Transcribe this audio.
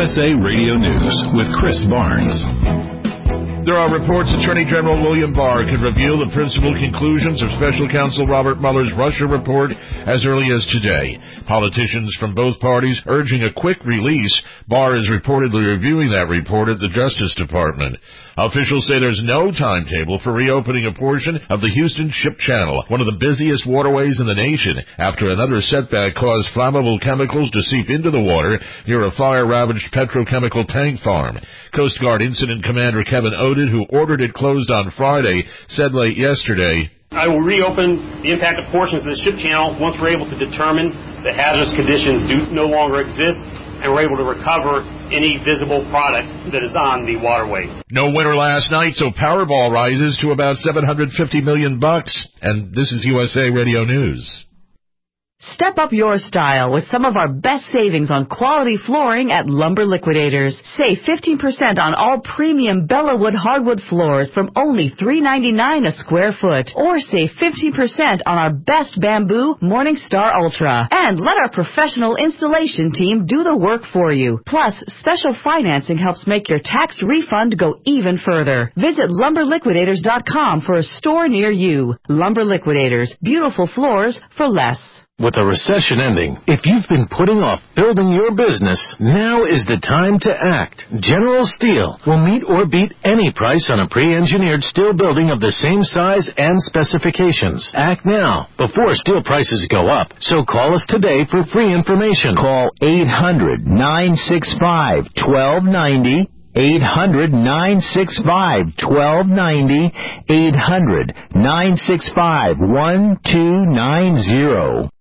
USA Radio News with Chris Barnes. There are reports Attorney General William Barr could reveal the principal conclusions of Special Counsel Robert Mueller's Russia report as early as today. Politicians from both parties urging a quick release. Barr is reportedly reviewing that report at the Justice Department. Officials say there's no timetable for reopening a portion of the Houston Ship Channel, one of the busiest waterways in the nation, after another setback caused flammable chemicals to seep into the water near a fire-ravaged petrochemical tank farm. Coast Guard Incident Commander Kevin Oded, who ordered it closed on Friday, said late yesterday, I will reopen the impacted portions of the ship channel once we're able to determine the hazardous conditions do no longer exist and we're able to recover any visible product that is on the waterway. No winner last night, so Powerball rises to about $750 million. And this is USA Radio News. Step up your style with some of our best savings on quality flooring at Lumber Liquidators. Save 15% on all premium Bellawood hardwood floors from only $3.99 a square foot. Or save 15% on our best bamboo Morningstar Ultra. And let our professional installation team do the work for you. Plus, special financing helps make your tax refund go even further. Visit LumberLiquidators.com for a store near you. Lumber Liquidators. Beautiful floors for less. With a recession ending, if you've been putting off building your business, now is the time to act. General Steel will meet or beat any price on a pre-engineered steel building of the same size and specifications. Act now, before steel prices go up. So call us today for free information. Call 800-965-1290. 800-965-1290. 800-965-1290.